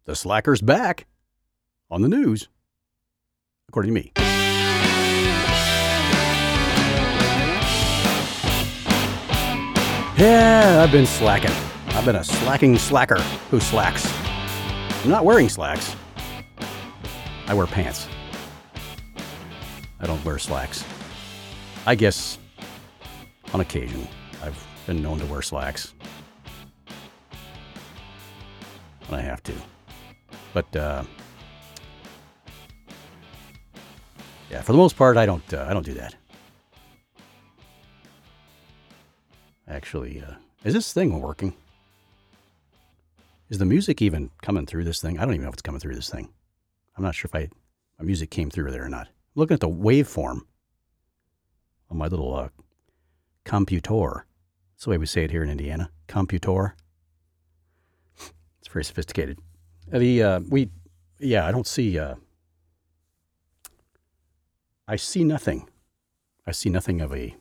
The slacker's back on the news, according to me. Yeah, I've been slacking. I've been a slacking slacker who slacks. I'm not wearing slacks. I wear pants. I don't wear slacks. I guess on occasion I've been known to wear slacks. When I have to. But yeah, for the most part I don't do that. Actually, is this thing working? Is the music even coming through this thing? I don't even know if it's coming through this thing. I'm not sure if my music came through there or not. I'm looking at the waveform on my little computer. That's the way we say it here in Indiana. Computer. It's very sophisticated. I don't see. I see nothing. I see nothing of a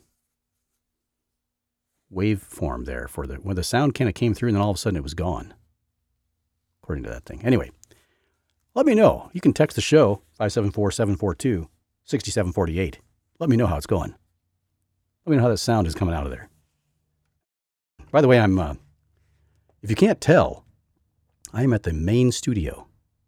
waveform there for when the sound kind of came through and then all of a sudden it was gone. According to that thing. Anyway, let me know. You can text the show 574-742-6748. Let me know how it's going. Let me know how that sound is coming out of there. By the way, if you can't tell, I am at the main studio.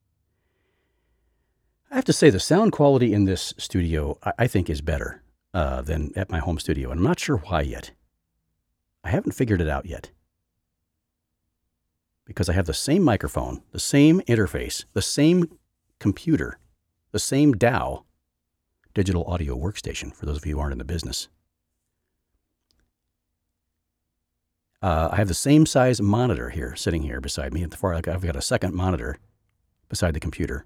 I have to say the sound quality in this studio, I think, is better than at my home studio. And I'm not sure why yet. I haven't figured it out yet. Because I have the same microphone, the same interface, the same computer, the same DAW, digital audio workstation, for those of you who aren't in the business. I have the same size monitor here, sitting here beside me. At the far, I've got a second monitor beside the computer.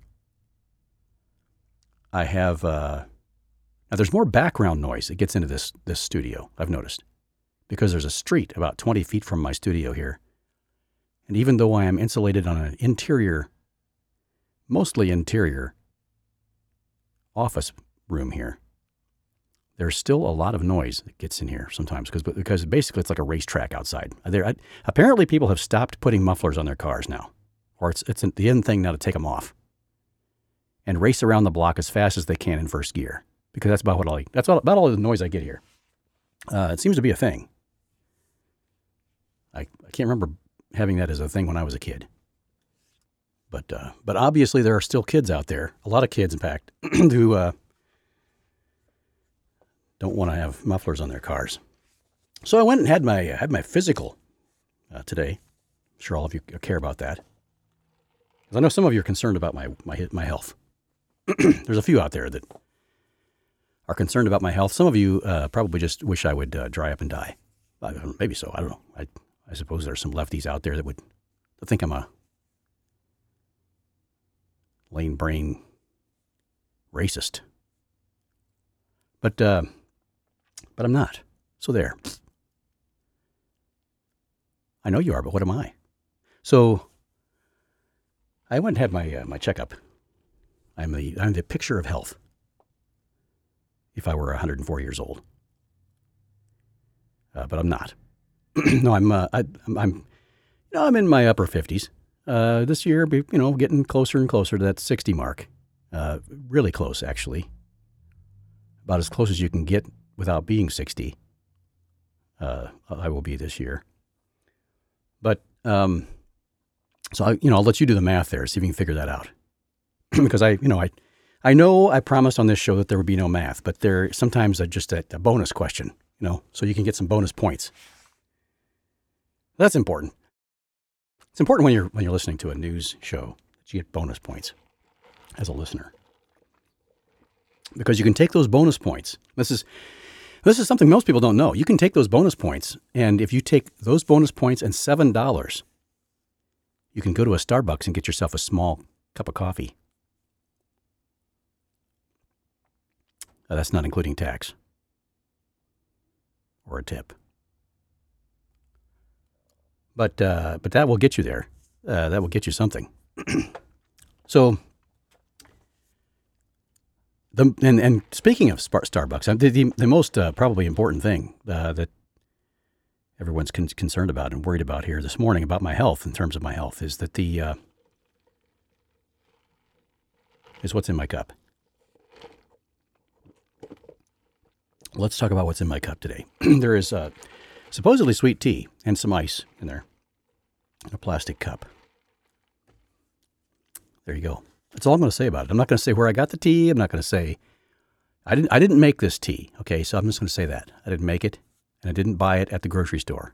I have, now there's more background noise that gets into this studio, I've noticed. Because there's a street about 20 feet from my studio here. And even though I am insulated on an mostly interior office room here, there's still a lot of noise that gets in here sometimes because basically it's like a racetrack outside. Apparently people have stopped putting mufflers on their cars now, or it's the end thing now to take them off and race around the block as fast as they can in first gear, because that's about all the noise I get here. It seems to be a thing. I can't remember having that as a thing when I was a kid. But obviously there are still kids out there, a lot of kids in fact, who don't want to have mufflers on their cars. So I went and had my physical today. I'm sure all of you care about that. Because I know some of you are concerned about my health. There's a few out there that are concerned about my health. Some of you probably just wish I would dry up and die. Maybe so. I don't know. I suppose there's some lefties out there that think I'm a lame brain racist. But I'm not. So there. I know you are, but what am I? So I went and had my checkup. I'm the picture of health. If I were 104 years old. But I'm not. No, I'm in my upper 50s. This year, getting closer and closer to that 60 mark. Really close, actually. About as close as you can get without being 60. I will be this year. But so I'll let you do the math there, see if you can figure that out. Because I know I promised on this show that there would be no math, but there sometimes just a bonus question, so you can get some bonus points. That's important. It's important when you're listening to a news show that you get bonus points as a listener. Because you can take those bonus points. This is something most people don't know. You can take those bonus points, and if you take those bonus points and $7, you can go to a Starbucks and get yourself a small cup of coffee. That's not including tax or a tip. But that will get you there. That will get you something. So, and speaking of Starbucks, the most probably important thing that everyone's concerned about and worried about here this morning about my health, in terms of my health, is that the is what's in my cup. Let's talk about what's in my cup today. There is supposedly sweet tea and some ice in there in a plastic cup. There you go. That's all I'm going to say about it. I'm not going to say where I got the tea. I'm not going to say I didn't make this tea. Okay, so I'm just going to say that I didn't make it, and I didn't buy it at the grocery store.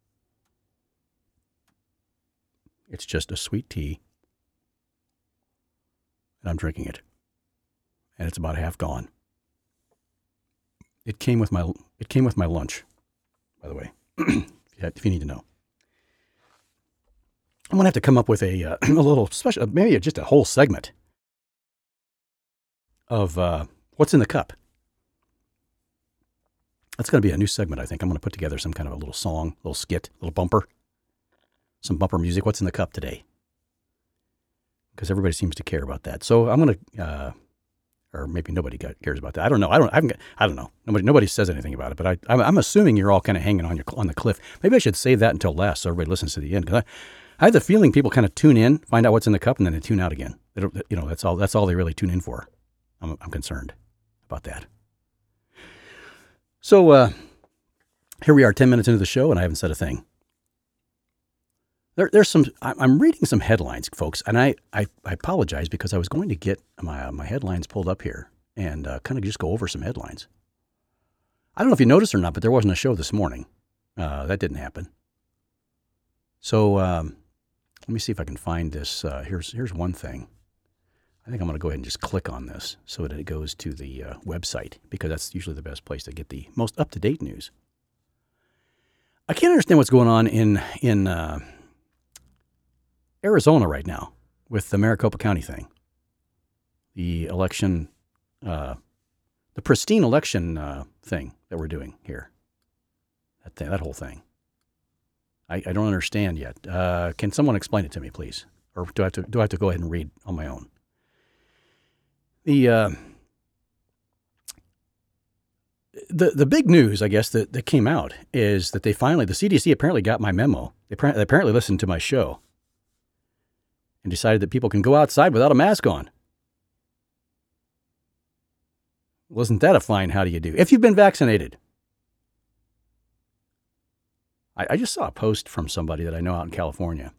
It's just a sweet tea, and I'm drinking it, and it's about half gone. It came with my lunch, by the way, if you need to know. I'm going to have to come up with a little special, maybe just a whole segment of what's in the cup. That's going to be a new segment, I think. I'm going to put together some kind of a little song, little skit, little bumper, some bumper music. What's in the cup today? Because everybody seems to care about that. So I'm going to, or maybe nobody cares about that. I don't know. I don't know. Nobody says anything about it. But I'm assuming you're all kind of hanging on the cliff. Maybe I should save that until last so everybody listens to the end. Because I have the feeling people kind of tune in, find out what's in the cup, and then they tune out again. That's all they really tune in for. I'm concerned about that. So here we are, 10 minutes into the show, and I haven't said a thing. There's some. I'm reading some headlines, folks, and I apologize because I was going to get my headlines pulled up here and kind of just go over some headlines. I don't know if you noticed or not, but there wasn't a show this morning. That didn't happen. So let me see if I can find this. Here's one thing. I think I'm going to go ahead and just click on this so that it goes to the website, because that's usually the best place to get the most up-to-date news. I can't understand what's going on in Arizona right now with the Maricopa County thing. The election, the pristine election thing that we're doing here. That whole thing. I don't understand yet. Can someone explain it to me, please? Or do I have to go ahead and read on my own? The big news, I guess, that came out is that the CDC apparently got my memo. They apparently listened to my show and decided that people can go outside without a mask on. Wasn't that a fine how do you do? If you've been vaccinated. I just saw a post from somebody that I know out in California.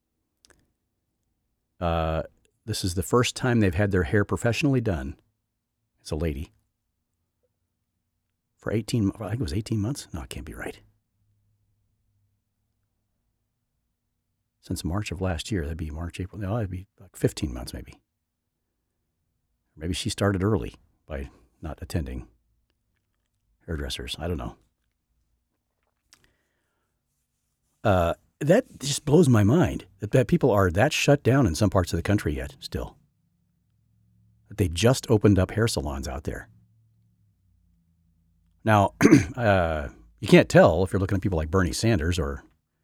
This is the first time they've had their hair professionally done. It's a lady. For I think it was 18 months? No, it can't be right. Since March of last year. That'd be March, April. No, that'd be like 15 months maybe. Maybe she started early by not attending hairdressers. I don't know. That just blows my mind that people are that shut down in some parts of the country yet still. That they just opened up hair salons out there. Now, you can't tell if you're looking at people like Bernie Sanders or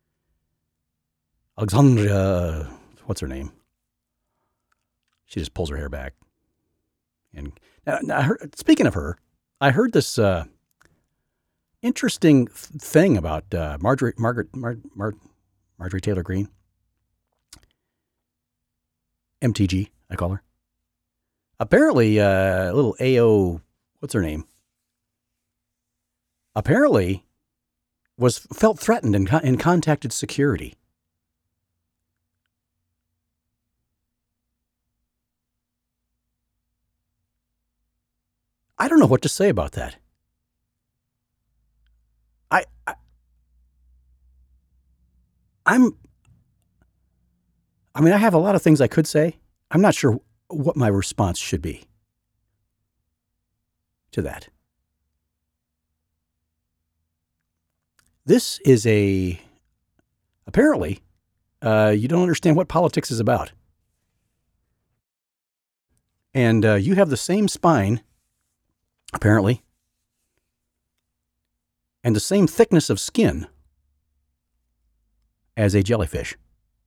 Alexandria, what's her name? She just pulls her hair back. And now speaking of her, I heard this interesting thing about Marjorie Taylor Greene. MTG, I call her. Apparently, little AO, what's her name? Apparently, felt threatened and contacted security. I don't know what to say about that. I have a lot of things I could say. I'm not sure what my response should be to that. This is apparently, you don't understand what politics is about. And you have the same spine, apparently, and the same thickness of skin as a jellyfish.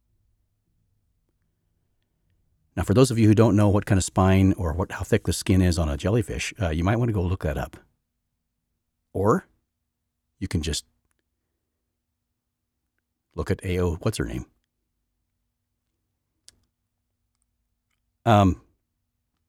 Now, for those of you who don't know what kind of spine or how thick the skin is on a jellyfish, you might want to go look that up. Or you can just look at AO, what's her name?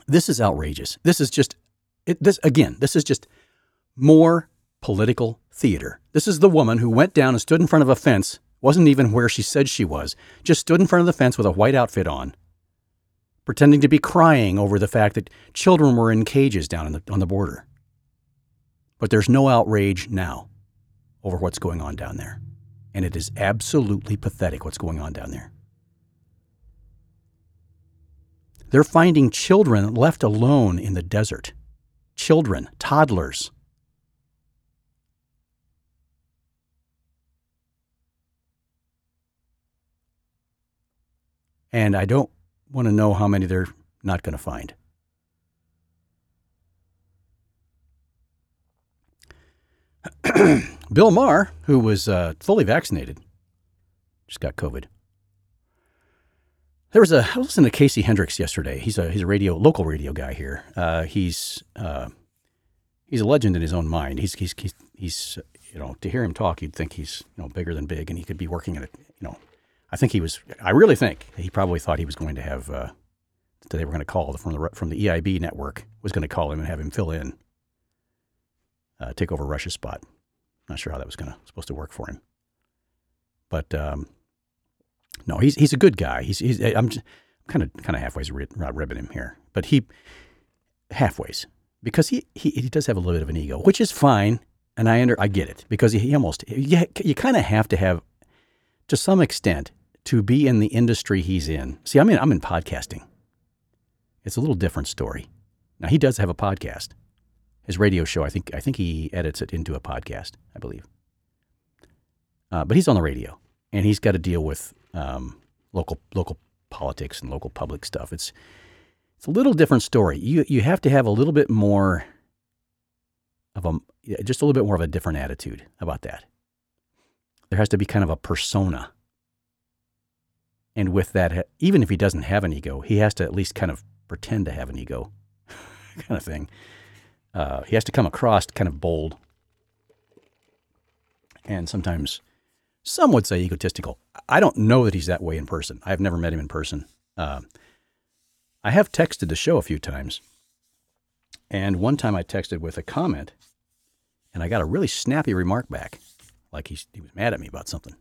This is outrageous. This is just this is just more political theater. This is the woman who went down and stood in front of a fence, wasn't even where she said she was, just stood in front of the fence with a white outfit on, pretending to be crying over the fact that children were in cages down on the border. But there's no outrage now over what's going on down there. And it is absolutely pathetic what's going on down there. They're finding children left alone in the desert. Children, toddlers. And I don't want to know how many they're not going to find. Bill Maher, who was fully vaccinated, just got COVID. I listened to Casey Hendricks yesterday. He's a local radio guy here. He's a legend in his own mind. He's to hear him talk, you'd think he's bigger than big, and he could be working at it. I really think he probably thought he was going to have that they were going to call from the EIB network was going to call him and have him fill in, take over Rush's spot. Not sure how that was supposed to work for him, but no, he's a good guy. I'm kind of halfways ribbing him here, but halfways because he does have a little bit of an ego, which is fine, and I get it because you kind of have to have to some extent to be in the industry he's in. See, I'm in podcasting. It's a little different story. Now he does have a podcast. His radio show, I think he edits it into a podcast, I believe. But he's on the radio, and he's got to deal with local politics and local public stuff. It's a little different story. You have to have a little bit more of a different attitude about that. There has to be kind of a persona. And with that, even if he doesn't have an ego, he has to at least kind of pretend to have an ego kind of thing. He has to come across kind of bold and sometimes some would say egotistical. I don't know that he's that way in person. I've never met him in person. I have texted the show a few times. And one time I texted with a comment and I got a really snappy remark back. Like he was mad at me about something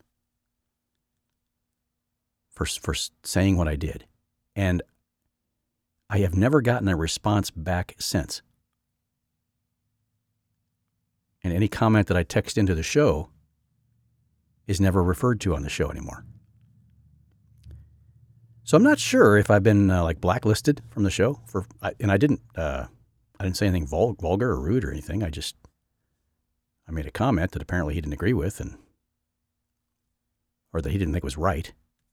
for saying what I did. And I have never gotten a response back since. And any comment that I text into the show is never referred to on the show anymore. So I'm not sure if I've been blacklisted from the show I didn't say anything vulgar or rude or anything. I made a comment that apparently he didn't agree with or that he didn't think was right.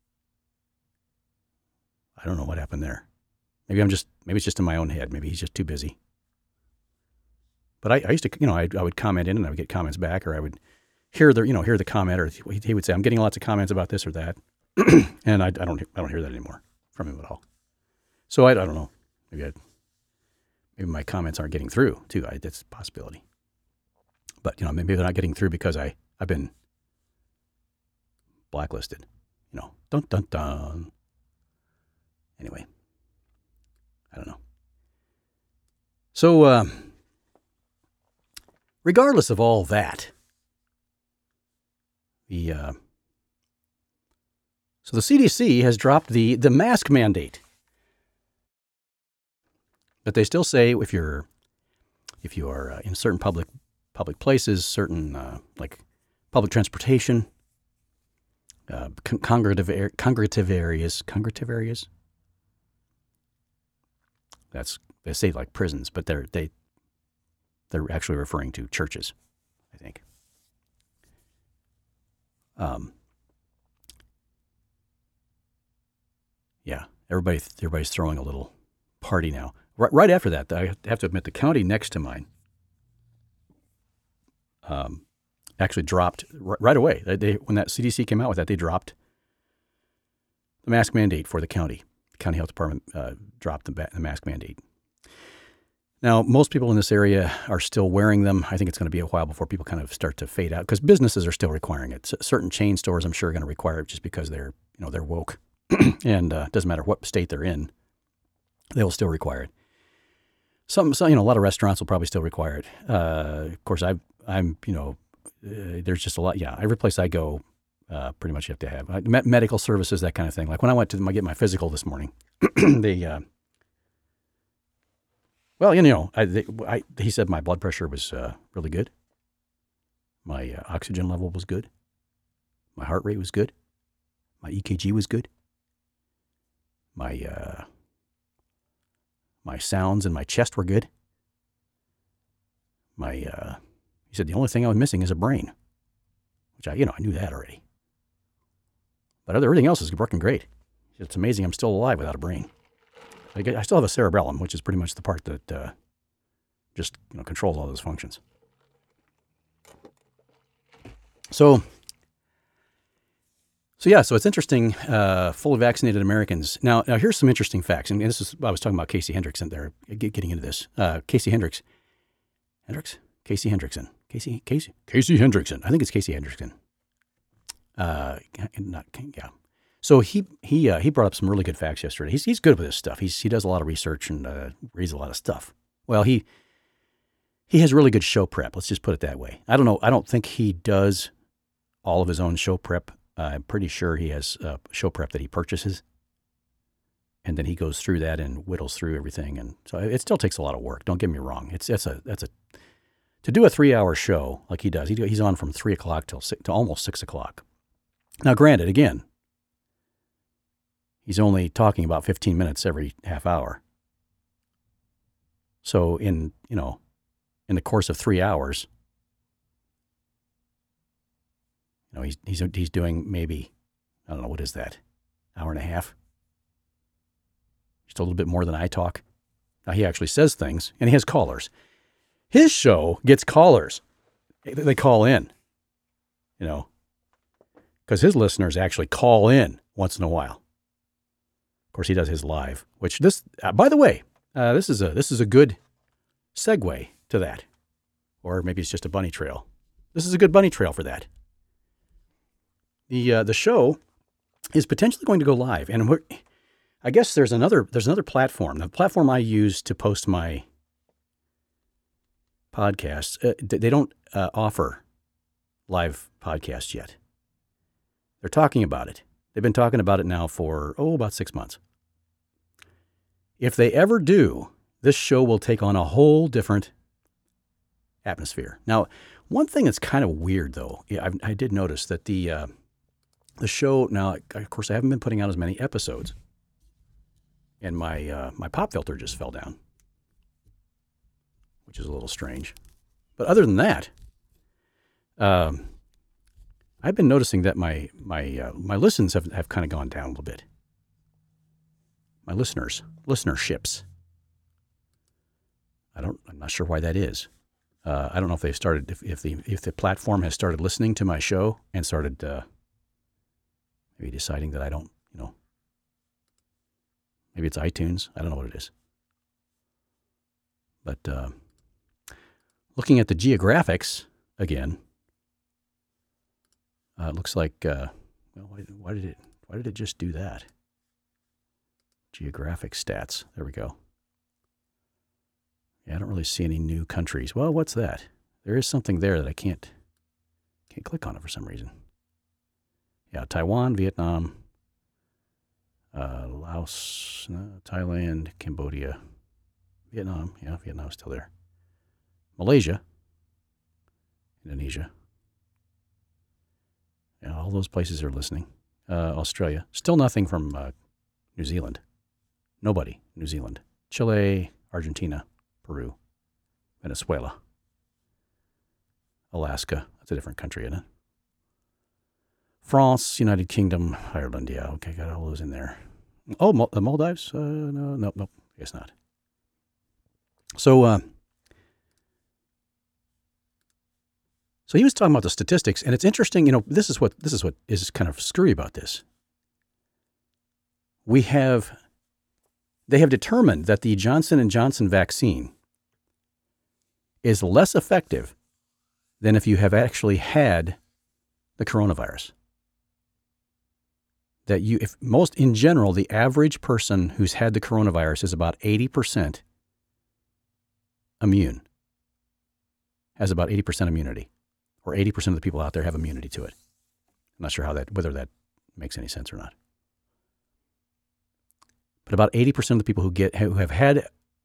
I don't know what happened there. Maybe it's just in my own head. Maybe he's just too busy. But I used to, I would comment in and I would get comments back, or I would hear the comment, or he would say, "I'm getting lots of comments about this or that," and I don't hear that anymore from him at all. So I don't know. Maybe my comments aren't getting through too. That's a possibility. But maybe they're not getting through because I've been blacklisted. Dun dun dun. Anyway, I don't know. So. Regardless of all that, so the CDC has dropped the mask mandate, but they still say if you are in certain public places, certain like public transportation, congregative areas. They say like prisons, but they're actually referring to churches, I think. Yeah, everybody's throwing a little party now. Right after that, I have to admit, the county next to mine actually dropped right away. When that CDC came out with that, they dropped the mask mandate for the county. The county health department dropped the mask mandate. Now, most people in this area are still wearing them. I think it's going to be a while before people kind of start to fade out because businesses are still requiring it. Certain chain stores, I'm sure, are going to require it just because they're woke, and it doesn't matter what state they're in, they will still require it. some a lot of restaurants will probably still require it. Of course, there's just a lot. Yeah, every place I go, pretty much you have to have medical services, that kind of thing. Like when I went to get my physical this morning, they, he said my blood pressure was really good. My oxygen level was good. My heart rate was good. My EKG was good. My sounds in my chest were good. He said the only thing I was missing is a brain, which I knew that already. But everything else is working great. It's amazing I'm still alive without a brain. I still have a cerebellum, which is pretty much the part that just controls all those functions. So it's interesting, fully vaccinated Americans. Now here's some interesting facts. And this is, I was talking about Casey Hendrickson there, getting into this. Casey Hendrickson. I think it's Casey Hendrickson. So he brought up some really good facts yesterday. He's good with this stuff. He does a lot of research and reads a lot of stuff. Well, he has really good show prep. Let's just put it that way. I don't know. I don't think he does all of his own show prep. I'm pretty sure he has show prep that he purchases, and then he goes through that and whittles through everything. And so it still takes a lot of work. Don't get me wrong. To do a 3-hour show like he does. He's on from 3 o'clock till almost 6 o'clock. Now, granted, again, he's only talking about 15 minutes every half hour. So in the course of 3 hours, he's doing maybe, I don't know, what is that? Hour and a half? Just a little bit more than I talk. Now he actually says things, and he has callers. His show gets callers. They call in, because his listeners actually call in once in a while. Of course, he does his live, which by the way, this is a good segue to that. Or maybe it's just a bunny trail. This is a good bunny trail for that. The show is potentially going to go live, and I guess there's another platform. The platform I use to post my podcasts, they don't offer live podcasts yet. They're talking about it. They've been talking about it now for about 6 months. If they ever do, this show will take on a whole different atmosphere. Now, one thing that's kind of weird, though, I did notice that the show now. Of course, I haven't been putting out as many episodes, and my pop filter just fell down, which is a little strange. But other than that, I've been noticing that my listens have kind of gone down a little bit. My listenerships. I'm not sure why that is. I don't know if they've started, if the platform has started listening to my show and started maybe deciding that I don't, maybe it's iTunes. I don't know what it is. But looking at the geographics again, it looks like, why did it just do that? Geographic stats. There we go. Yeah, I don't really see any new countries. Well, what's that? There is something there that I can't click on it for some reason. Yeah, Taiwan, Vietnam, Laos, Thailand, Cambodia, Vietnam. Yeah, Vietnam's still there. Malaysia, Indonesia. Yeah, all those places are listening. Australia. Still nothing from New Zealand. Nobody. New Zealand. Chile, Argentina, Peru, Venezuela, Alaska. That's a different country, isn't it? France, United Kingdom, Ireland. Yeah, okay, got all those in there. Oh, the Maldives? No, I guess not. So he was talking about the statistics, and it's interesting. This is what is kind of screwy about this. They have determined that the Johnson & Johnson vaccine is less effective than if you have actually had the coronavirus. That in general, the average person who's had the coronavirus is about 80% immune, has about 80% immunity, or 80% of the people out there have immunity to it. I'm not sure whether that makes any sense or not. But about 80% of the people who have had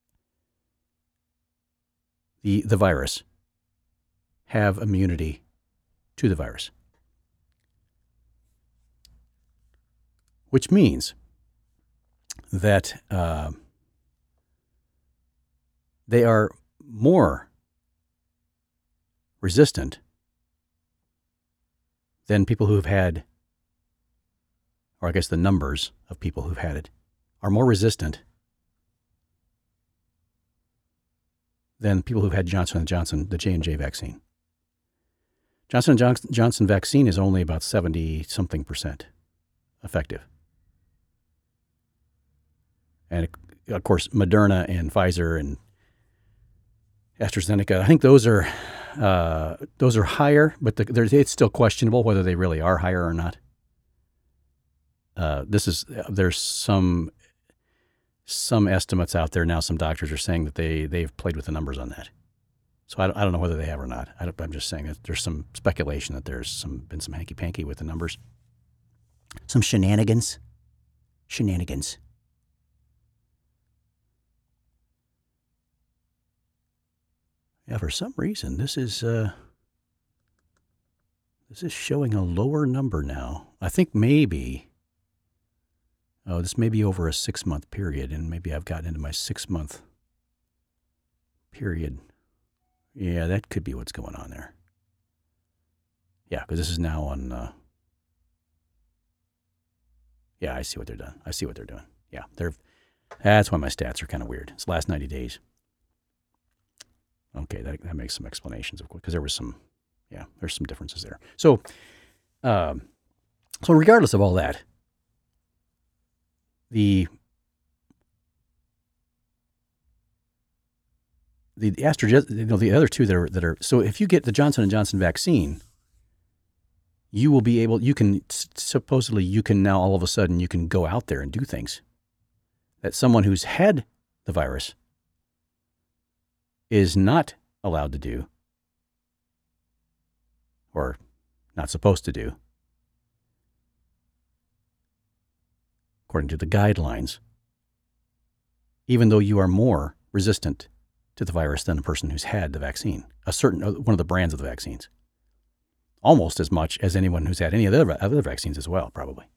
the virus have immunity to the virus. Which means that they are more resistant than people who have had, or I guess the numbers of people who've had it are more resistant than people who've had Johnson & Johnson, the J&J vaccine. Johnson & Johnson vaccine is only about 70-something% effective. And, of course, Moderna and Pfizer and AstraZeneca, I think those are higher, but it's still questionable whether they really are higher or not. There's some estimates out there now. Some doctors are saying that they've played with the numbers on that. So I don't know whether they have or not. I'm just saying that there's some speculation that there's been some hanky-panky with the numbers. Some shenanigans. Yeah, for some reason, this is showing a lower number now. I think this may be over a 6-month period, and maybe I've gotten into my 6-month period. Yeah, that could be what's going on there. Yeah, because this is now on. Yeah, I see what they're doing. Yeah, that's why my stats are kind of weird. It's the last 90 days. Okay, that makes some explanations, of course, because there's some differences there. So regardless of all that, the AstraZeneca, the other two that are so if you get the Johnson & Johnson vaccine, you will be able. You can now all of a sudden you can go out there and do things that someone who's had the virus is not allowed to do or not supposed to do, according to the guidelines, even though you are more resistant to the virus than a person who's had the vaccine, one of the brands of the vaccines, almost as much as anyone who's had any of the other vaccines as well, probably.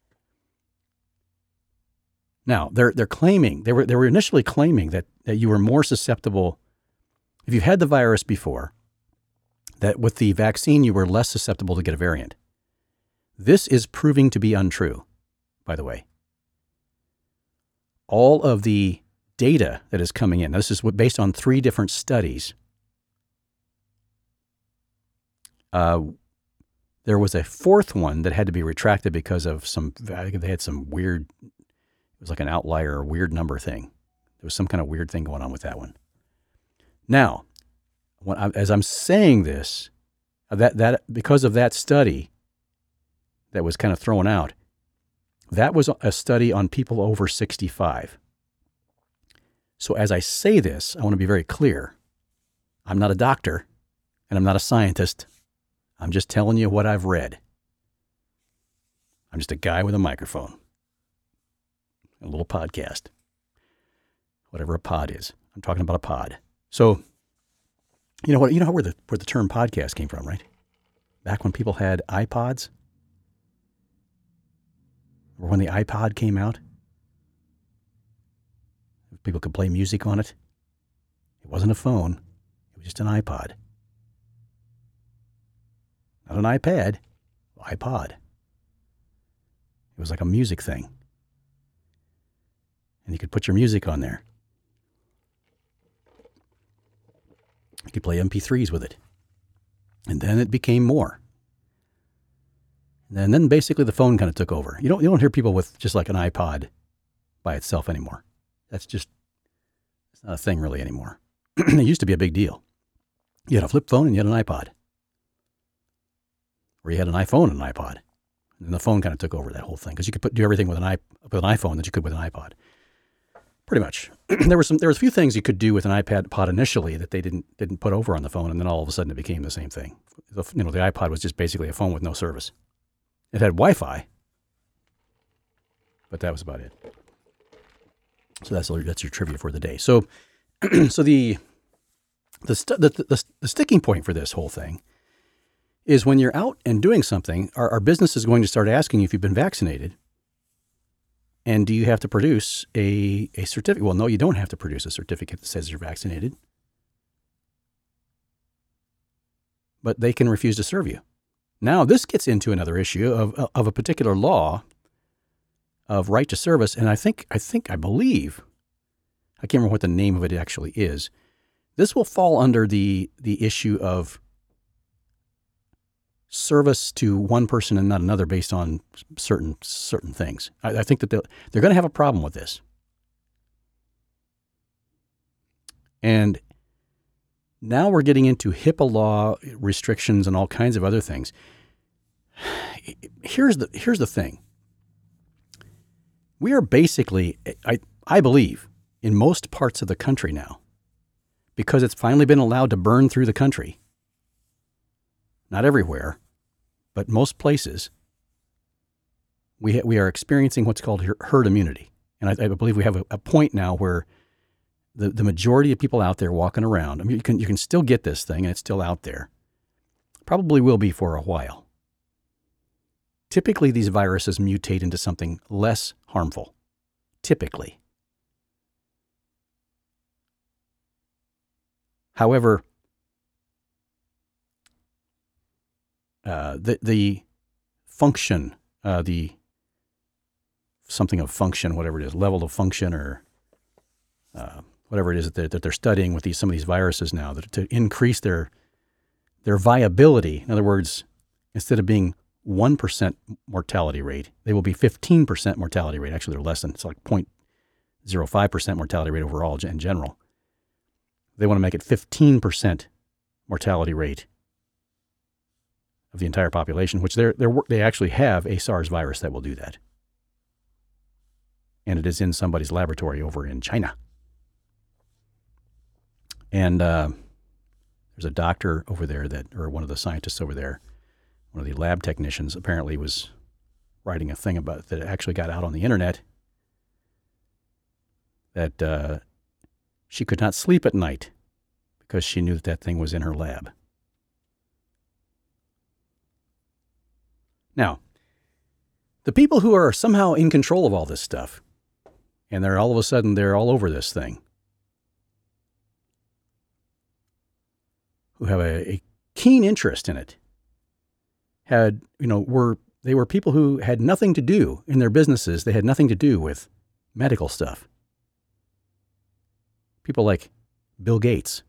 Now, they're claiming, they were initially claiming that you were more susceptible. If you've had the virus before, that with the vaccine you were less susceptible to get a variant. This is proving to be untrue, by the way. All of the data that is coming in, this is based on 3 different studies. There was a 4th one that had to be retracted because of they had some weird, it was like an outlier or weird number thing. There was some kind of weird thing going on with that one. Now, as I'm saying this, that because of that study that was kind of thrown out, that was a study on people over 65. So as I say this, I want to be very clear. I'm not a doctor, and I'm not a scientist. I'm just telling you what I've read. I'm just a guy with a microphone, a little podcast, whatever a pod is. I'm talking about a pod. So, you know where the term podcast came from, right? Back when people had iPods, or when the iPod came out, people could play music on it. It wasn't a phone. It was just an iPod. Not an iPad, iPod. It was like a music thing. And you could put your music on there. You could play MP3s with it. And then it became more. And then basically the phone kind of took over. You don't hear people with just like an iPod by itself anymore. It's not a thing really anymore. It used to be a big deal. You had a flip phone and you had an iPod. Or you had an iPhone and an iPod. And the phone kind of took over that whole thing because you could do everything with an iPhone that you could with an iPod. Pretty much. There was a few things you could do with an iPad Pod initially that they didn't put over on the phone, and then all of a sudden it became the same thing. The iPod was just basically a phone with no service. It had Wi-Fi, but that was about it. So that's your trivia for the day. So the sticking point for this whole thing is when you're out and doing something, our business is going to start asking you if you've been vaccinated. And do you have to produce a certificate? Well, no, you don't have to produce a certificate that says you're vaccinated. But they can refuse to serve you. Now, this gets into another issue of a particular law of right to service. And I believe, I can't remember what the name of it actually is. This will fall under the issue of service to one person and not another based on certain things. I think that they're going to have a problem with this. And now we're getting into HIPAA law restrictions and all kinds of other things. Here's the thing. We are basically, I believe, in most parts of the country now, because it's finally been allowed to burn through the country. Not everywhere, but most places, we are experiencing what's called herd immunity. And I believe we have a point now where the majority of people out there walking around, I mean, you can still get this thing and it's still out there. Probably will be for a while. Typically, these viruses mutate into something less harmful. Typically. However, the function, something of function, whatever it is, level of function or whatever it is that they're studying with some of these viruses now, to increase their viability. In other words, instead of being 1% mortality rate, they will be 15% mortality rate. Actually, they're less than, it's like 0.05% mortality rate overall in general. They want to make it 15% mortality rate of the entire population, which they actually have a SARS virus that will do that. And it is in somebody's laboratory over in China. And there's a doctor over there or one of the scientists over there, one of the lab technicians, apparently was writing a thing about that actually got out on the internet that she could not sleep at night because she knew that thing was in her lab. Now, the people who are somehow in control of all this stuff, and they're all of a sudden they're all over this thing, who have a keen interest in it, they were people who had nothing to do in their businesses. They had nothing to do with medical stuff. People like Bill Gates,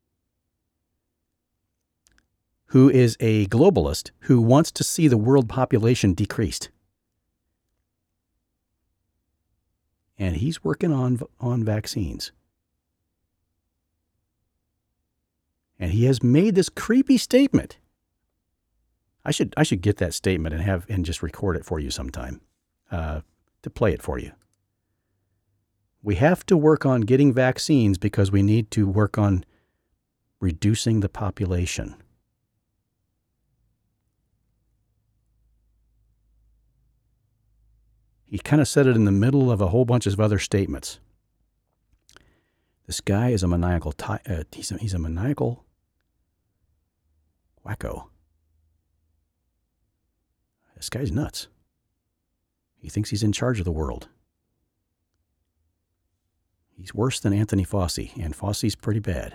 who is a globalist who wants to see the world population decreased. And he's working on vaccines. And he has made this creepy statement. I should get that statement and just record it for you sometime to play it for you. We have to work on getting vaccines because we need to work on reducing the population. He kind of said it in the middle of a whole bunch of other statements. This guy is a maniacal. He's a maniacal wacko. This guy's nuts. He thinks he's in charge of the world. He's worse than Anthony Fauci, and Fauci's pretty bad.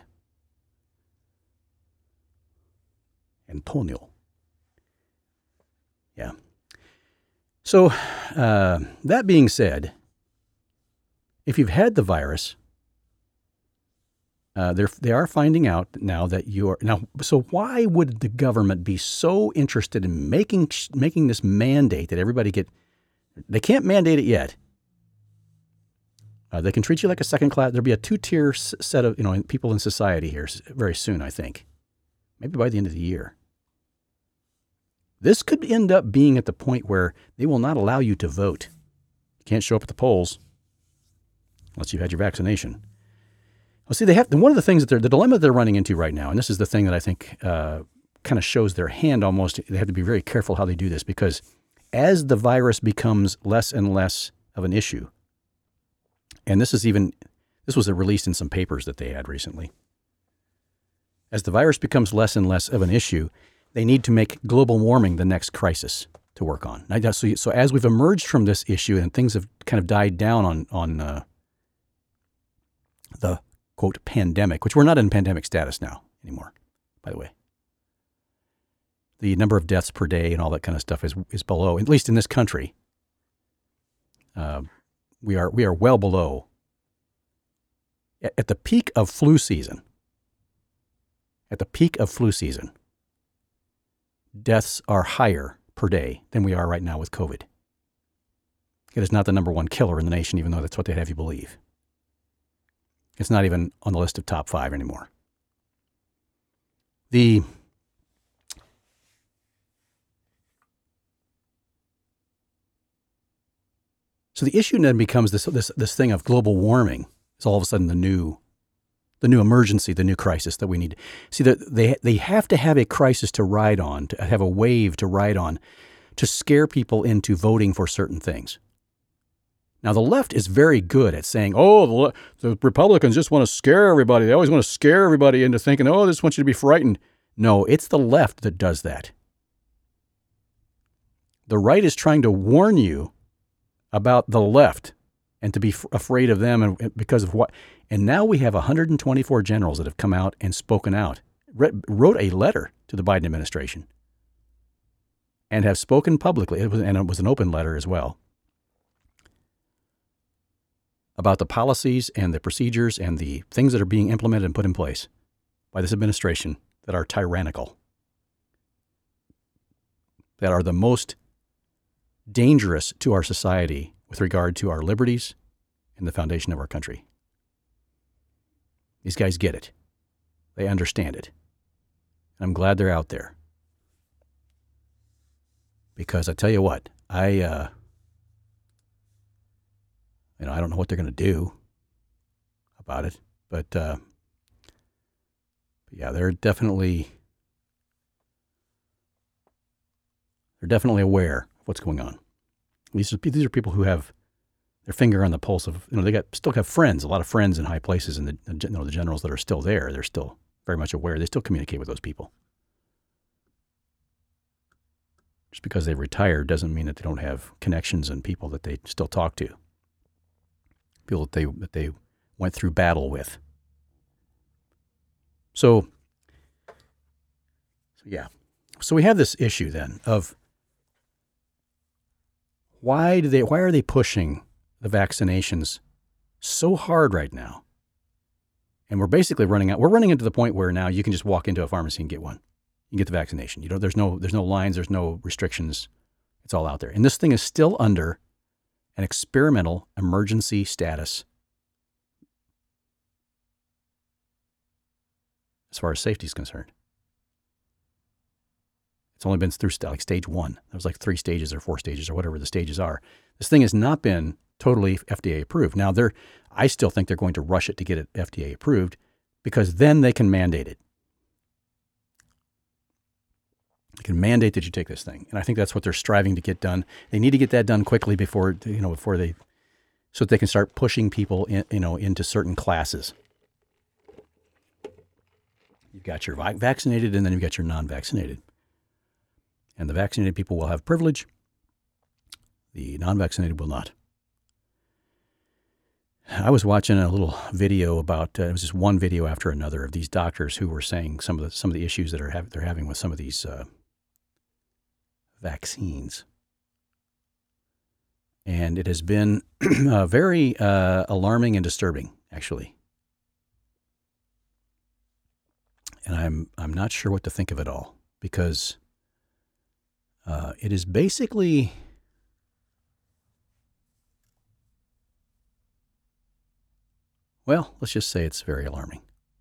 Antonio. Yeah. So, that being said, if you've had the virus, they are finding out now that you are now. So why would the government be so interested in making this mandate that everybody get? They can't mandate it yet. They can treat you like a second class. There'll be a 2-tier set of people in society here very soon. I think, maybe by the end of the year. This could end up being at the point where they will not allow you to vote. You can't show up at the polls. unless you've had your vaccination. Well, see, one of the things that the dilemma they're running into right now, and this is the thing that I think kind of shows their hand almost. They have to be very careful how they do this, because as the virus becomes less and less of an issue, and this was released in some papers that they had recently. As the virus becomes less and less of an issue, they need to make global warming the next crisis to work on. So as we've emerged from this issue and things have kind of died down on the quote pandemic, which we're not in pandemic status now anymore, by the way. The number of deaths per day and all that kind of stuff is below, at least in this country. We are well below. At the peak of flu season, deaths are higher per day than we are right now with COVID. It is not the number one killer in the nation, even though that's what they'd have you believe. It's not even on the list of top 5 anymore. So the issue then becomes this thing of global warming is all of a sudden the new emergency, the new crisis that we need. See, they have to have a crisis to ride on, to have a wave to ride on, to scare people into voting for certain things. Now, the left is very good at saying, oh, the Republicans just want to scare everybody. They always want to scare everybody into thinking, oh, they just want you to be frightened. No, it's the left that does that. The right is trying to warn you about the left and to be afraid of them and because of what. And now we have 124 generals that have come out and spoken out, wrote a letter to the Biden administration and have spoken publicly. It was an open letter as well about the policies and the procedures and the things that are being implemented and put in place by this administration that are tyrannical, that are the most dangerous to our society with regard to our liberties and the foundation of our country. These guys get it. They understand it. And I'm glad they're out there. Because I tell you what, I don't know what they're going to do about it, but yeah, they're definitely aware of what's going on. These are people who have their finger on the pulse of, they still have friends, a lot of friends in high places, and the generals that are still there, they're still very much aware. They still communicate with those people. Just because they've retired doesn't mean that they don't have connections and people that they still talk to. People that they went through battle with. So yeah. So we have this issue then of why are they pushing the vaccinations so hard right now? And we're basically running into the point where now you can just walk into a pharmacy and get one. You can get the vaccination. There's no lines, there's no restrictions. It's all out there. And this thing is still under an experimental emergency status as far as safety is concerned. It's only been through like stage 1. There was like 3 stages or 4 stages or whatever the stages are. This thing has not been totally FDA approved. Now, I still think they're going to rush it to get it FDA approved because then they can mandate it. They can mandate that you take this thing. And I think that's what they're striving to get done. They need to get that so that they can start pushing people into certain classes. You've got your vaccinated and then you've got your non-vaccinated. And the vaccinated people will have privilege. The non-vaccinated will not. I was watching a little video about, it was just one video after another of these doctors who were saying some of the issues that they're having with some of these vaccines. And it has been very alarming and disturbing, actually. And I'm not sure what to think of it all, because it is basically let's just say it's very alarming.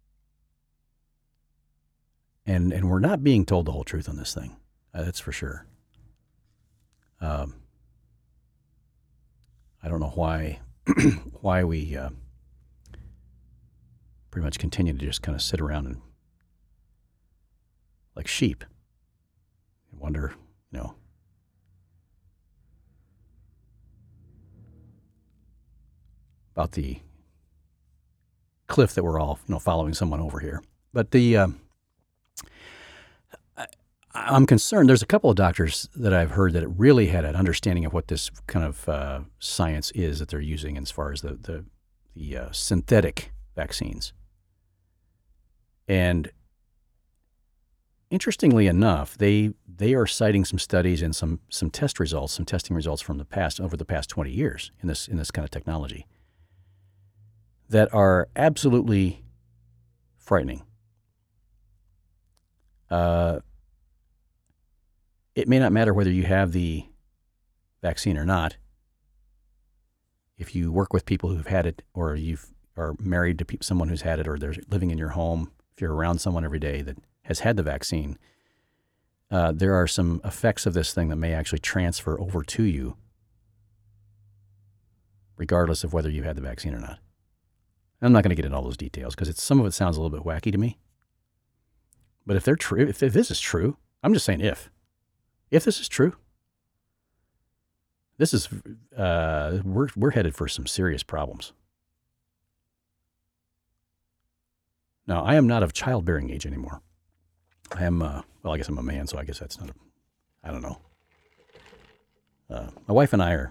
And we're not being told the whole truth on this thing. That's for sure. I don't know why we pretty much continue to just kind of sit around and like sheep and wonder, about the cliff that we're all, following someone over here. But I'm concerned. There's a couple of doctors that I've heard that really had an understanding of what this kind of science is that they're using as far as the synthetic vaccines. And interestingly enough, they are citing some studies and some testing results from over the past 20 years in this kind of technology that are absolutely frightening. It may not matter whether you have the vaccine or not. If you work with people who've had it, or you are married to someone who's had it, or they're living in your home, if you're around someone every day that has had the vaccine, there are some effects of this thing that may actually transfer over to you, regardless of whether you had the vaccine or not. I'm not going to get into all those details because some of it sounds a little bit wacky to me. But if they're true, if this is true, I'm just saying if this is true, this is we're headed for some serious problems. Now, I am not of childbearing age anymore. I am, I guess I'm a man, so I guess that's not I don't know. My wife and I are,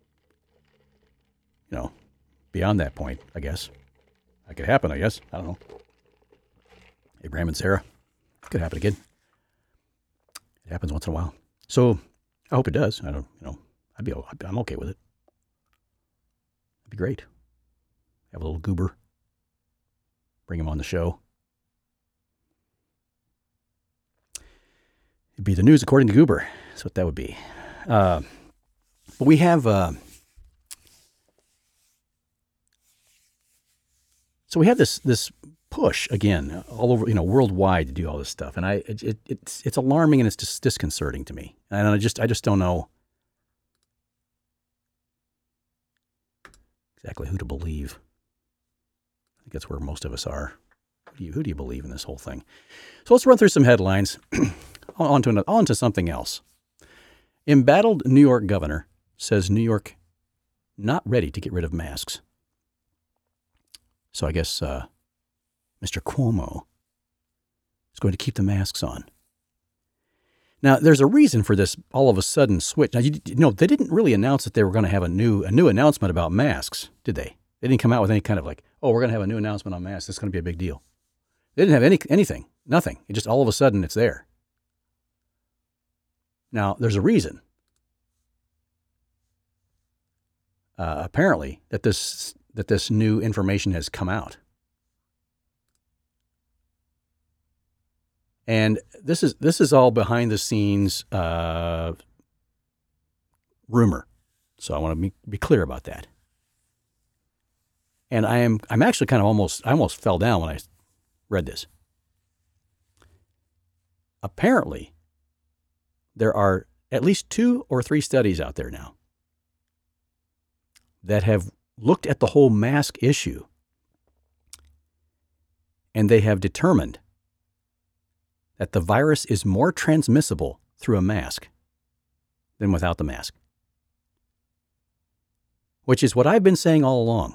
beyond that point, I guess. That could happen, I guess. I don't know. Abraham and Sarah. Could happen again. It happens once in a while. So I hope it does. I'm okay with it. It'd be great. Have a little goober. Bring him on the show. It'd be the news according to Goober. That's what that would be. But we have... So we have this push again all over, worldwide to do all this stuff, and it's alarming and it's just disconcerting to me, and I just don't know exactly who to believe. I think that's where most of us are. Who do you believe in this whole thing? So let's run through some headlines. on to something else. Embattled New York governor says New York not ready to get rid of masks. So I guess Mr. Cuomo is going to keep the masks on. Now, there's a reason for this all of a sudden switch. Now, they didn't really announce that they were going to have a new announcement about masks, did they? They didn't come out with any kind of we're going to have a new announcement on masks. It's going to be a big deal. They didn't have anything, nothing. It just all of a sudden it's there. Now, there's a reason. Apparently, that this new information has come out. And this is all behind the scenes rumor. So I want to be clear about that. And I'm actually I almost fell down when I read this. Apparently, there are at least 2 or 3 studies out there now that have looked at the whole mask issue, and they have determined that the virus is more transmissible through a mask than without the mask, which is what I've been saying all along.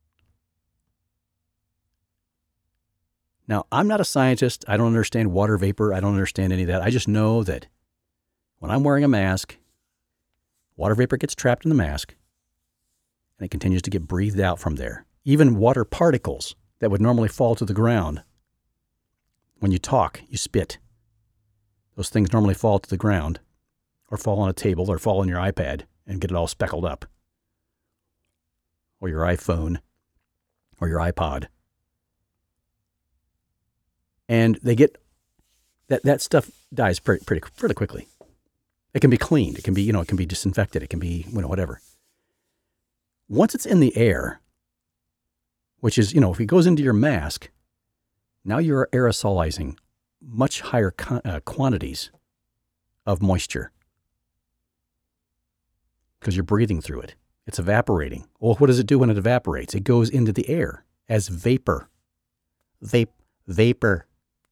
Now, I'm not a scientist. I don't understand water vapor. I don't understand any of that. I just know that when I'm wearing a mask, water vapor gets trapped in the mask, and it continues to get breathed out from there. Even water particles that would normally fall to the ground. When you talk, you spit. Those things normally fall to the ground, or fall on a table, or fall on your iPad and get it all speckled up. Or your iPhone, or your iPod. And they get, that stuff dies pretty quickly. It can be cleaned. It can be, it can be disinfected. It can be, whatever. Once it's in the air, which is, if it goes into your mask, now you're aerosolizing much higher quantities of moisture because you're breathing through it. It's evaporating. Well, what does it do when it evaporates? It goes into the air as vapor. Vapor.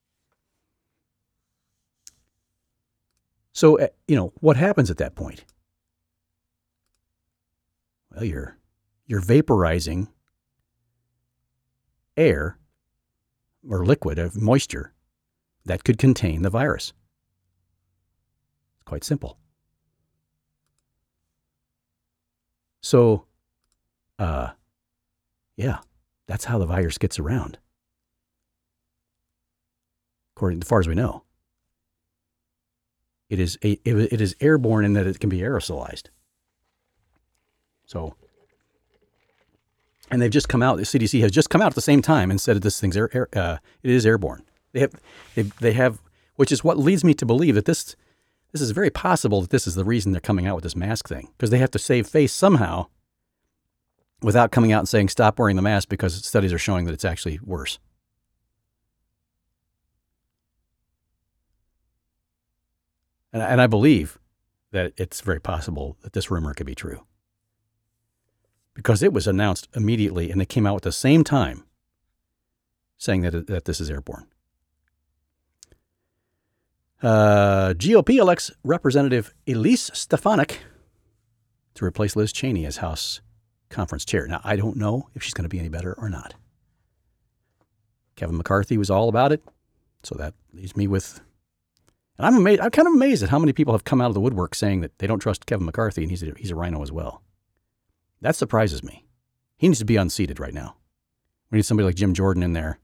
So, what happens at that point? Well, you're vaporizing air or liquid of moisture that could contain the virus. It's quite simple. So, yeah, that's how the virus gets around, according as far as we know. It is airborne in that it can be aerosolized. So, and they've just come out. The CDC has just come out at the same time and said that this thing's it is airborne. They have, which is what leads me to believe that this is very possible that this is the reason they're coming out with this mask thing, because they have to save face somehow without coming out and saying stop wearing the mask because studies are showing that it's actually worse. And I believe that it's very possible that this rumor could be true, because it was announced immediately and they came out at the same time saying that this is airborne. GOP elects Representative Elise Stefanik to replace Liz Cheney as House Conference Chair. Now, I don't know if she's going to be any better or not. Kevin McCarthy was all about it, so that leaves me with... And I'm amazed. I'm kind of amazed at how many people have come out of the woodwork saying that they don't trust Kevin McCarthy and he's a rhino as well. That surprises me. He needs to be unseated right now. We need somebody like Jim Jordan in there,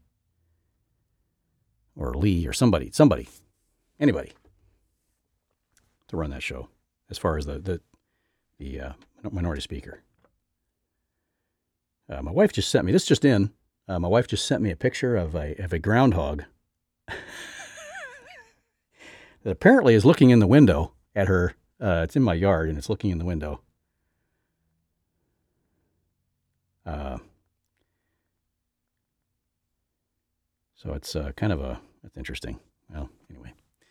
or Lee, or somebody, anybody, to run that show. As far as the minority speaker, my wife just sent me this just in. My wife just sent me a picture of a groundhog that apparently is looking in the window at her. It's in my yard, and it's looking in the window. So it's that's interesting. Well, anyway,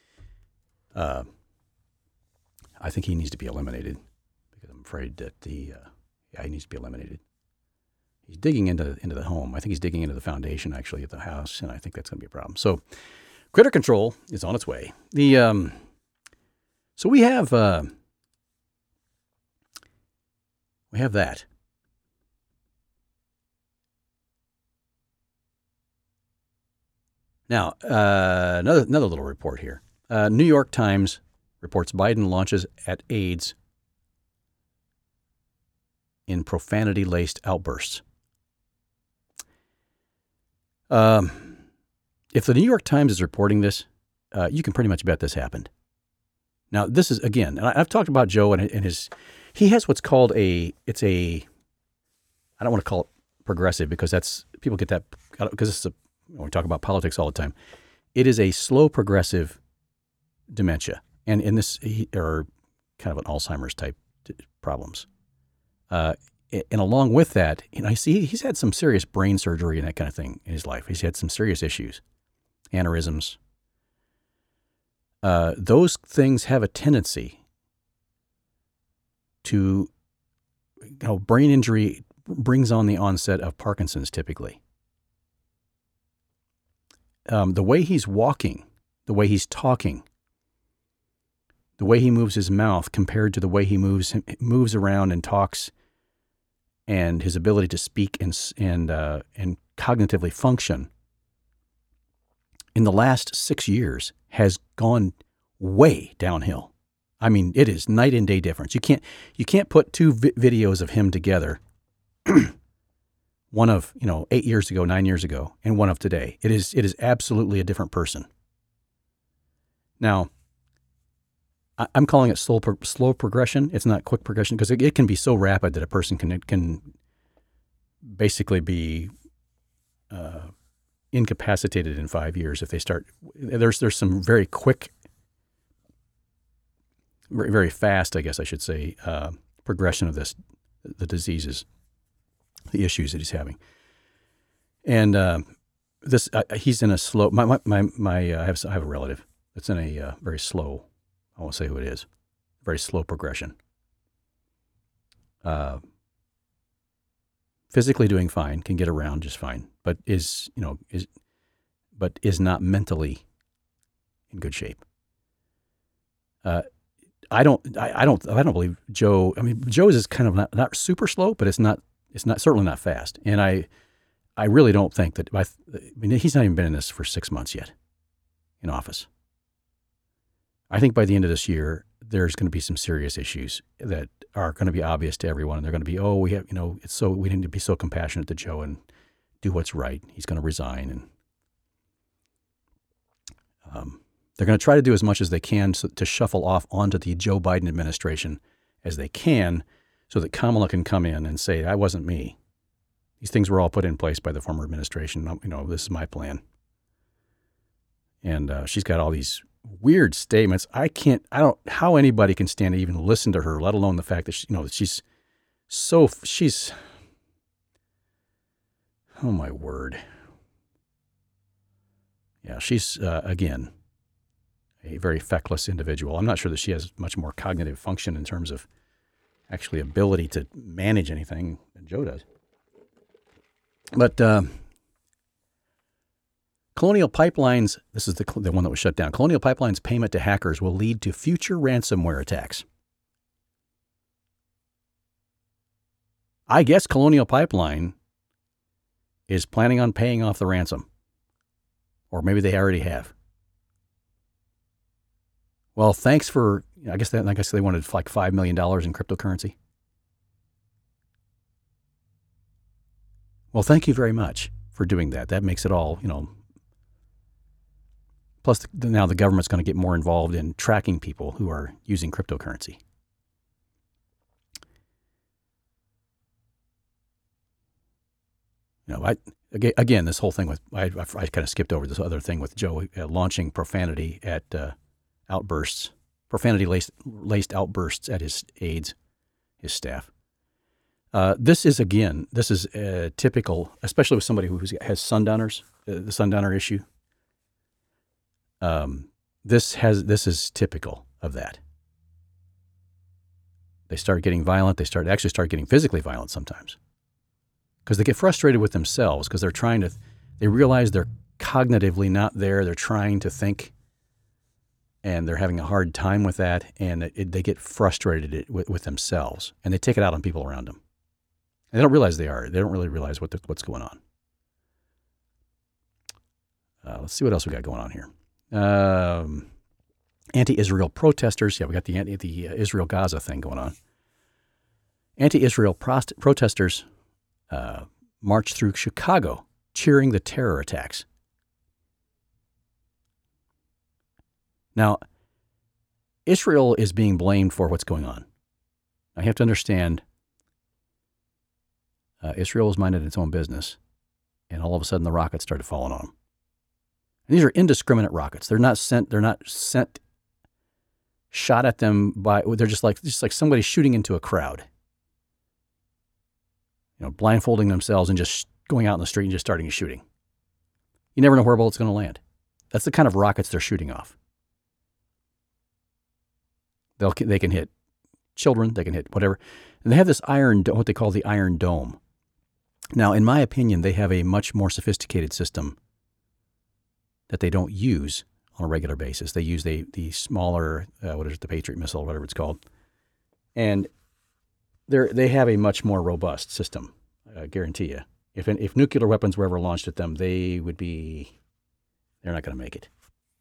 I think he needs to be eliminated, because I'm afraid that he needs to be eliminated. He's digging into the home. I think he's digging into the foundation, actually, at the house, and I think that's going to be a problem. So, critter control is on its way. So we have that. Now, another little report here. New York Times reports Biden launches at aides in profanity-laced outbursts. If the New York Times is reporting this, you can pretty much bet this happened. Now, this is, again, and I've talked about Joe and his, he has what's called I don't want to call it progressive, because people get that, because we talk about politics all the time. It is a slow progressive dementia, and in this, or kind of an Alzheimer's type problems. And along with that, I see he's had some serious brain surgery and that kind of thing in his life. He's had some serious issues, aneurysms. Those things have a tendency to, brain injury brings on the onset of Parkinson's typically. The way he's walking, the way he's talking, the way he moves his mouth compared to the way he moves around and talks, and his ability to speak and cognitively function in the last 6 years has gone way downhill. I mean, it is night and day difference. You can't put two videos of him together. One of 8 years ago, 9 years ago, and one of today. It is absolutely a different person. Now, I'm calling it slow progression. It's not quick progression, because it can be so rapid that a person can basically be incapacitated in 5 years if they start. There's some very quick, very, very fast, I guess I should say, progression of the diseases, the issues that he's having, and he's in a slow. I have a relative that's in a very slow. I won't say who it is. Very slow progression. Physically doing fine, can get around just fine, but is but is not mentally in good shape. I don't believe Joe. I mean, Joe's is kind of not super slow, but it's not certainly not fast. And I really don't think that. I mean, he's not even been in this for 6 months yet, in office. I think by the end of this year, there's going to be some serious issues that are going to be obvious to everyone. And they're going to be, we need to be so compassionate to Joe and do what's right. He's going to resign, and they're going to try to do as much as they can to shuffle off onto the Joe Biden administration as they can, so that Kamala can come in and say, "That wasn't me. These things were all put in place by the former administration. This is my plan." And she's got all these weird statements. How anybody can stand to even listen to her, let alone the fact that she's, oh my word. Yeah, she's, again, a very feckless individual. I'm not sure that she has much more cognitive function in terms of actually ability to manage anything than Joe does. But Colonial Pipelines, this is the one that was shut down. Colonial Pipeline's payment to hackers will lead to future ransomware attacks. I guess Colonial Pipeline is planning on paying off the ransom. Or maybe they already have. Well, thanks for, I guess they wanted like $5 million in cryptocurrency. Well, thank you very much for doing that. That makes it all, plus now the government's going to get more involved in tracking people who are using cryptocurrency. Again, this whole thing with, I kind of skipped over this other thing with Joe launching profanity at outbursts, profanity-laced outbursts at his aides, his staff. This is typical, especially with somebody who has sundowners, the sundowner issue. This is typical of that. They start getting violent. They start getting physically violent sometimes, because they get frustrated with themselves because they realize they're cognitively not there. They're trying to think, and they're having a hard time with that, and they get frustrated with themselves, and they take it out on people around them. And they don't realize they are. They don't really realize what's going on. Let's see what else we got going on here. Anti-Israel protesters. Yeah, we got the Israel-Gaza thing going on. Anti-Israel protesters marched through Chicago, cheering the terror attacks. Now, Israel is being blamed for what's going on. I have to understand, Israel is minded its own business, and all of a sudden the rockets started falling on them. And these are indiscriminate rockets. They're not sent, shot at them by. They're just like somebody shooting into a crowd. Blindfolding themselves and just going out in the street and just starting shooting. You never know where a bullet's going to land. That's the kind of rockets they're shooting off. They can hit children. They can hit whatever. And they have this what they call the Iron Dome. Now, in my opinion, they have a much more sophisticated system that they don't use on a regular basis. They use the smaller, the Patriot missile, whatever it's called. And they have a much more robust system, I guarantee you. If nuclear weapons were ever launched at them, they're not going to make it.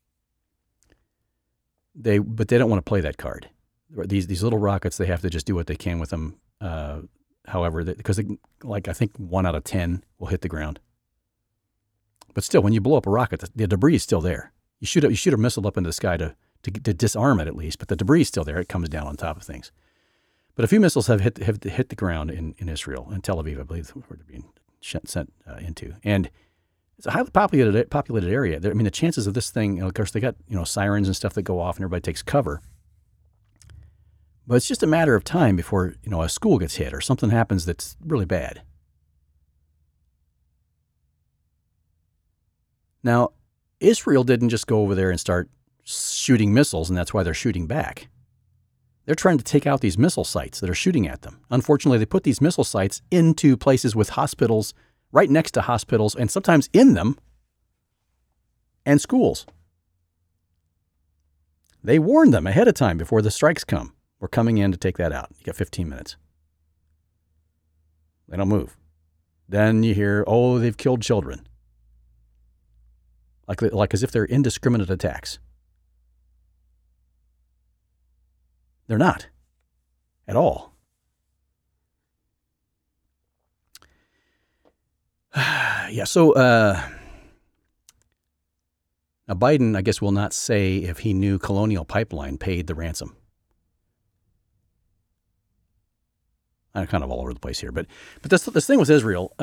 But they don't want to play that card. These little rockets, they have to just do what they can with them. However, because I think 1 out of 10 will hit the ground. But still, when you blow up a rocket, the debris is still there. You shoot a missile up into the sky to disarm it at least, but the debris is still there. It comes down on top of things. But a few missiles have hit the ground in Israel, in Tel Aviv, I believe, where they're being sent into. And it's a highly populated area. The chances of this thing, of course, they got sirens and stuff that go off, and everybody takes cover. But it's just a matter of time before a school gets hit or something happens that's really bad. Now, Israel didn't just go over there and start shooting missiles, and that's why they're shooting back. They're trying to take out these missile sites that are shooting at them. Unfortunately, they put these missile sites into places with hospitals, right next to hospitals, and sometimes in them. and schools. They warned them ahead of time before the strikes come. We're coming in to take that out. You got 15 minutes. They don't move. Then you hear, oh, they've killed children. Like as if they're indiscriminate attacks. They're not. At all. Yeah, so now Biden, I guess, will not say if he knew Colonial Pipeline paid the ransom. I'm kind of all over the place here, but this thing with Israel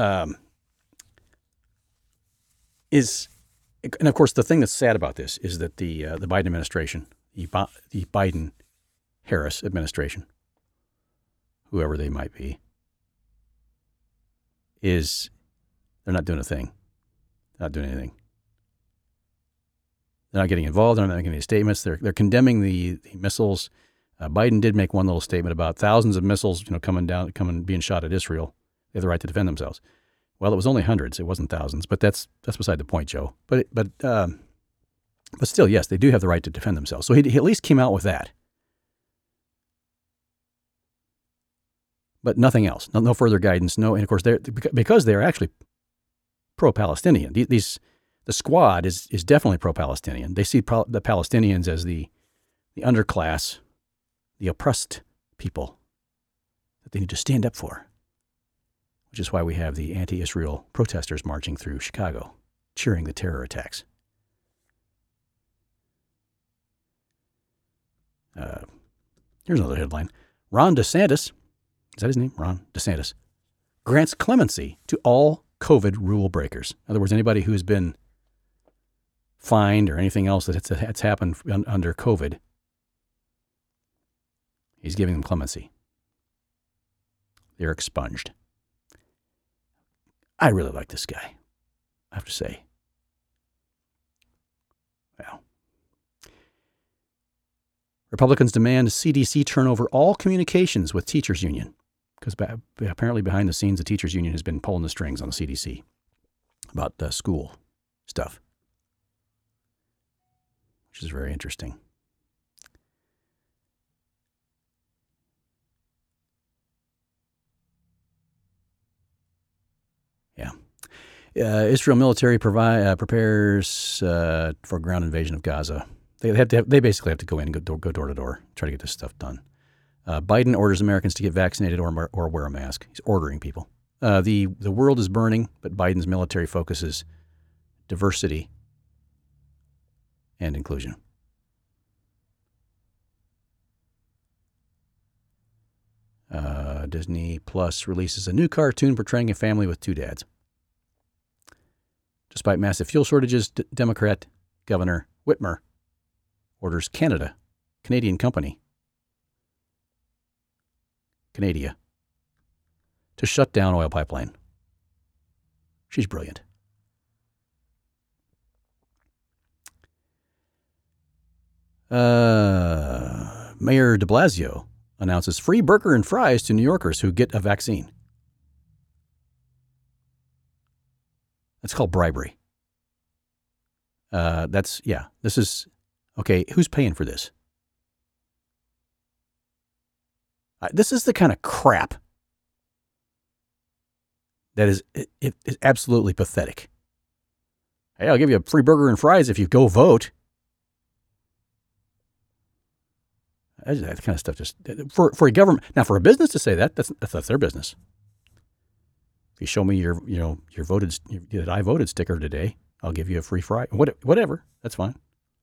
is, and of course, the thing that's sad about this is that the Biden administration, the Biden-Harris administration, whoever they might be, they're not doing a thing. They're not doing anything. They're not getting involved. They're not making any statements. They're condemning the missiles. Biden did make one little statement about thousands of missiles, coming being shot at Israel. They have the right to defend themselves. Well, it was only hundreds. It wasn't thousands. But that's beside the point, Joe. But still, yes, they do have the right to defend themselves. So he at least came out with that. But nothing else. No further guidance. No, and of course, because they're actually pro-Palestinian. The squad is definitely pro-Palestinian. They see the Palestinians as the underclass, the oppressed people that they need to stand up for, which is why we have the anti-Israel protesters marching through Chicago, cheering the terror attacks. Here's another headline. Ron DeSantis, is that his name? Ron DeSantis, grants clemency to all COVID rule breakers. In other words, anybody who's been fined or anything else that's happened under COVID, he's giving them clemency. They're expunged. I really like this guy, I have to say. Well, Republicans demand CDC turn over all communications with teachers' union, because apparently behind the scenes, the teachers' union has been pulling the strings on the CDC about school stuff, which is very interesting. Yeah. Israel military prepares for ground invasion of Gaza. They basically have to go in and go door to door, try to get this stuff done. Biden orders Americans to get vaccinated or wear a mask. He's ordering people. The world is burning, but Biden's military focuses diversity and inclusion. Disney Plus releases a new cartoon portraying a family with two dads. Despite massive fuel shortages, Democrat Governor Whitmer orders Canadian company, Canada, to shut down oil pipeline. She's brilliant. Mayor de Blasio announces free burger and fries to New Yorkers who get a vaccine. That's called bribery. This is, okay, who's paying for this? This is the kind of crap that is absolutely pathetic. Hey, I'll give you a free burger and fries if you go vote. That kind of stuff just for a government. Now, for a business to say that's their business. If you show me your voted that I voted sticker today, I'll give you a free fry. Whatever, that's fine.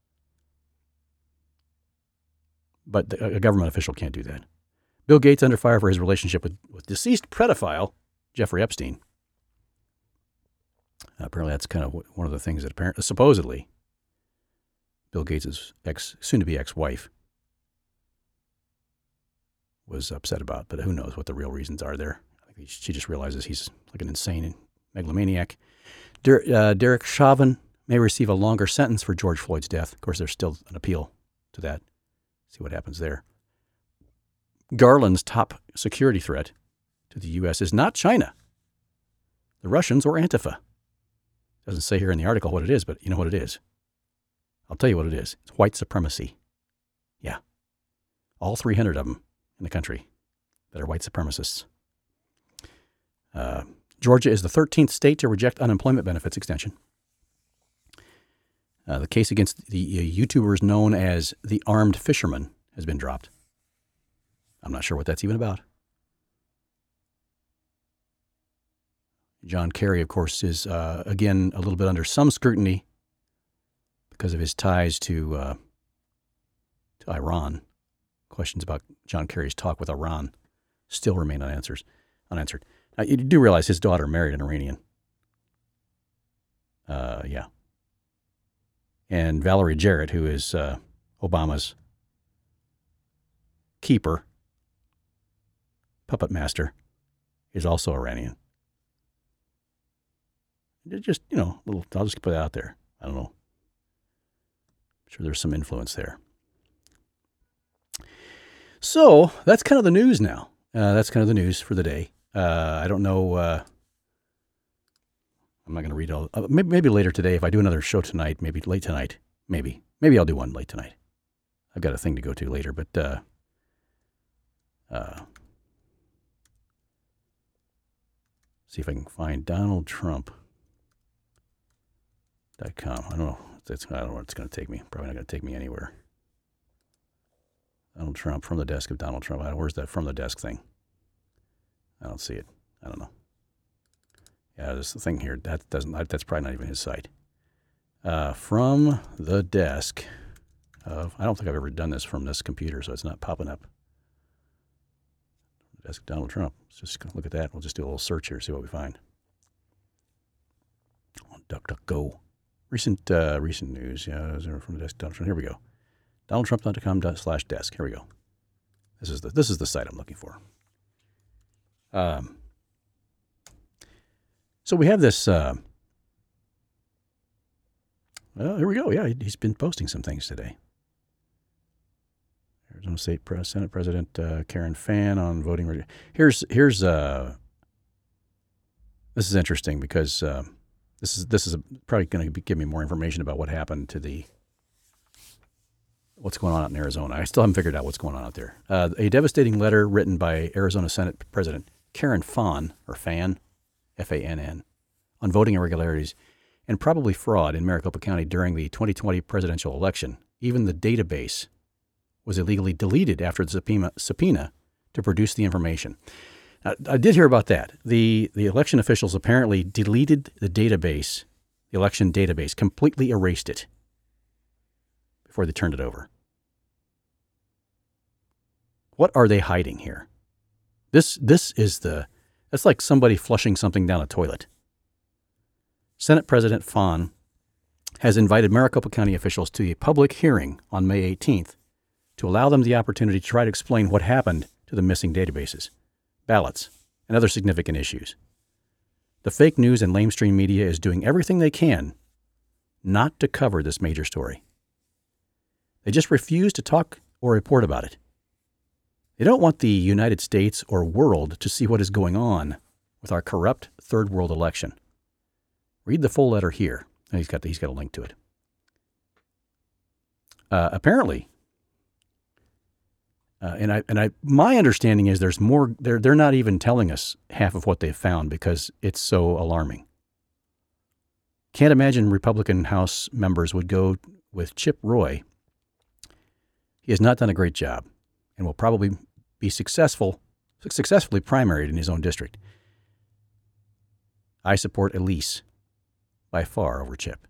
But a government official can't do that. Bill Gates under fire for his relationship with deceased pedophile Jeffrey Epstein. Apparently, that's kind of one of the things that supposedly Bill Gates' soon-to-be ex-wife was upset about. But who knows what the real reasons are there. I think she just realizes he's like an insane megalomaniac. Derek Chauvin may receive a longer sentence for George Floyd's death. Of course, there's still an appeal to that. See what happens there. Garland's top security threat to the U.S. is not China, the Russians, or Antifa. Doesn't say here in the article what it is, but you know what it is. I'll tell you what it is. It's white supremacy. Yeah. All 300 of them in the country that are white supremacists. Georgia is the 13th state to reject unemployment benefits extension. The case against the YouTubers known as the Armed Fisherman has been dropped. I'm not sure what that's even about. John Kerry, of course, is, again, a little bit under some scrutiny because of his ties to Iran. Questions about John Kerry's talk with Iran still remain unanswered. Now, you do realize his daughter married an Iranian. Yeah. And Valerie Jarrett, who is Obama's keeper, puppet master, is also Iranian. Just, I'll just put that out there. I don't know. I'm sure there's some influence there. So that's kind of the news now. That's kind of the news for the day. I don't know. I'm not going to read all. Maybe later today, if I do another show tonight, maybe late tonight. Maybe I'll do one late tonight. I've got a thing to go to later, but see if I can find DonaldTrump.com. I don't know. I don't know what it's going to take me. Probably not going to take me anywhere. Donald Trump, from the desk of Donald Trump. Where's that from the desk thing? I don't see it. I don't know. Yeah, there's the thing here. That's probably not even his site. From the desk of, I don't think I've ever done this from this computer, so it's not popping up. Desk of Donald Trump. Let's just look at that. We'll just do a little search here, see what we find. DuckDuckGo. Recent news. Yeah, is there from the desk of Donald Trump? Here we go. DonaldTrump.com/desk. Here we go. This is the site I'm looking for. So we have this. Well, here we go. Yeah, he's been posting some things today. Arizona State Senate President Karen Fann on voting. Here's this is interesting because this is probably going to give me more information about what happened to what's going on out in Arizona. I still haven't figured out what's going on out there. A devastating letter written by Arizona Senate President Karen Fann, F-A-N-N, on voting irregularities and probably fraud in Maricopa County during the 2020 presidential election. Even the database was illegally deleted after the subpoena to produce the information. I did hear about that. The election officials apparently deleted the database, the election database, completely erased it before they turned it over. What are they hiding here? That's like somebody flushing something down a toilet. Senate President Fann has invited Maricopa County officials to a public hearing on May 18th to allow them the opportunity to try to explain what happened to the missing databases, ballots, and other significant issues. The fake news and lamestream media is doing everything they can not to cover this major story. They just refuse to talk or report about it. They don't want the United States or world to see what is going on with our corrupt third world election. Read the full letter here. He's got a link to it. Apparently, my understanding is there's more. They're not even telling us half of what they've found because it's so alarming. Can't imagine Republican House members would go with Chip Roy. He has not done a great job and will probably be successfully primaried in his own district. I support Elise by far over Chip.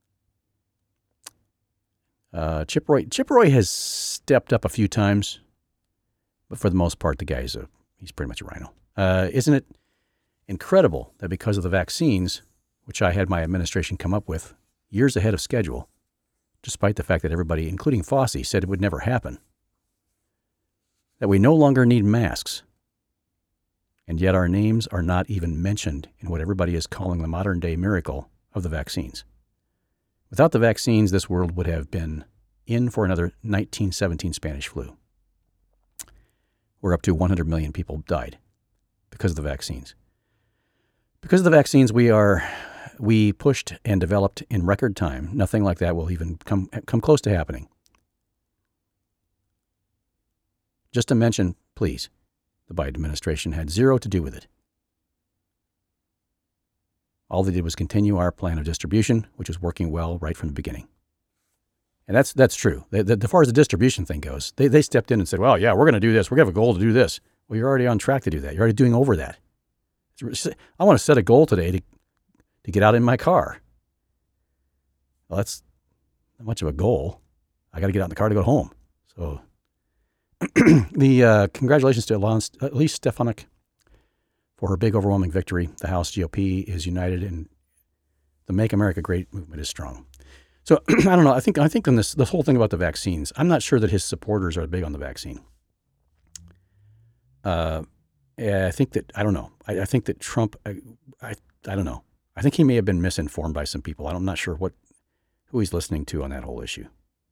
Chip Roy has stepped up a few times, but for the most part, the guy he's pretty much a rhino. Isn't it incredible that because of the vaccines, which I had my administration come up with years ahead of schedule, despite the fact that everybody, including Fauci, said it would never happen, that we no longer need masks, and yet our names are not even mentioned in what everybody is calling the modern-day miracle of the vaccines. Without the vaccines, this world would have been in for another 1917 Spanish flu, where up to 100 million people died because of the vaccines. Because of the vaccines, we are we pushed and developed in record time, nothing like that will even come close to happening. Just to mention, please, the Biden administration had zero to do with it. All they did was continue our plan of distribution, which was working well right from the beginning. And that's true. As far as the distribution thing goes, they stepped in and said, well, yeah, we're going to do this. We're going to have a goal to do this. Well, you're already on track to do that. You're already doing over that. I want to set a goal today to get out in my car. Well, that's not much of a goal. I got to get out in the car to go home. So the congratulations to Elise Stefanik for her big overwhelming victory. The House GOP is united and the Make America Great movement is strong. So I don't know. I think on this whole thing about the vaccines, I'm not sure that his supporters are big on the vaccine. I think that, I don't know. I think that Trump, I don't know. I think he may have been misinformed by some people. I'm not sure who he's listening to on that whole issue.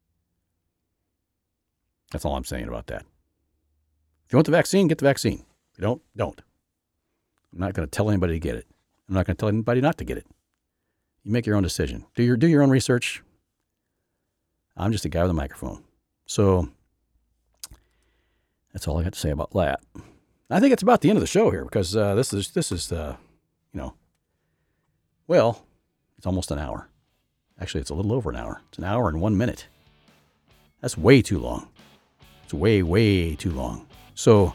That's all I'm saying about that. If you want the vaccine, get the vaccine. If you don't. I'm not going to tell anybody to get it. I'm not going to tell anybody not to get it. You make your own decision. Do your own research. I'm just a guy with a microphone. So that's all I got to say about that. I think it's about the end of the show here because this is well, it's almost an hour. Actually, it's a little over an hour. It's an hour and 1 minute. That's way too long. It's way, way too long. So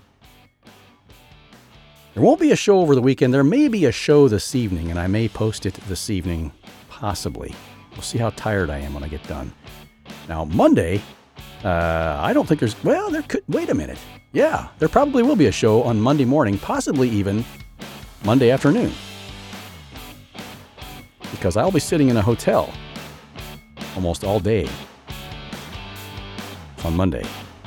there won't be a show over the weekend. There may be a show this evening, and I may post it this evening, possibly. We'll see how tired I am when I get done. Now, Monday, I don't think there could, wait a minute. Yeah, there probably will be a show on Monday morning, possibly even Monday afternoon. Because I'll be sitting in a hotel almost all day on Monday.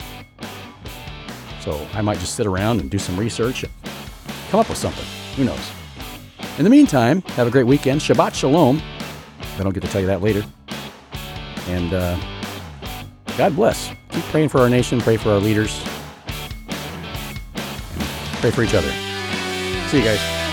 So I might just sit around and do some research and come up with something. Who knows? In the meantime, have a great weekend. Shabbat Shalom. I don't get to tell you that later. And God bless. Keep praying for our nation. Pray for our leaders. And pray for each other. See you guys.